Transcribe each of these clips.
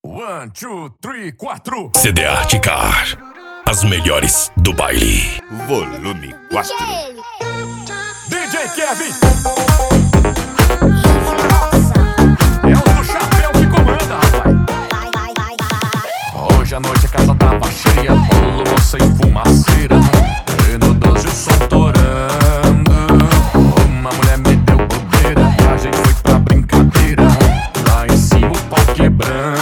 1, 2, 3, 4. CD Art Car, as melhores do baile. Volume 4. DJ Kevin. É o do chapéu que comanda, rapaz. Hoje à noite a casa tava cheia, bolo, moça e fumaceira. E no 12 o som torando. Uma mulher me deu bobeira e a gente foi pra brincadeira. Lá em cima o pau quebrando.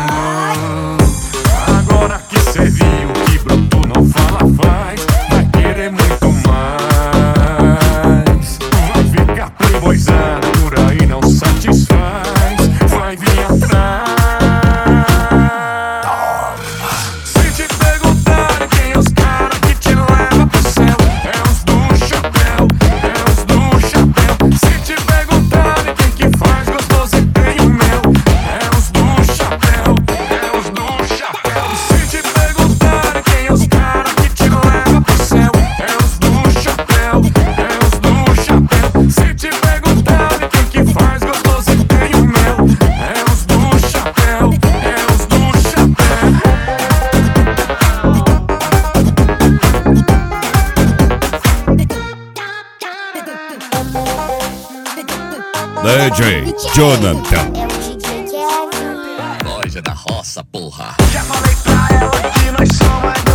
Agora que cê viu que broto não fala faz, vai querer muito mais. Vai ficar playboyzada por aí, não satisfaz. Vai vir atrás. Se te perguntarem quem é os caras que te leva pro céu, é os do chapéu, é os do chapéu. Se te perguntarem quem que faz gostoso e tem o mel, é os do chapéu, é os do chapéu. Se te perguntarem quem é os caras que te leva pro céu, é os do chapéu, é os do chapéu. Se te perguntarem quem que faz gostoso e tem o mel, é os do chapéu, é os do chapéu. DJ Jonathan. Loja da roça, porra. Já falei pra ela que nós somos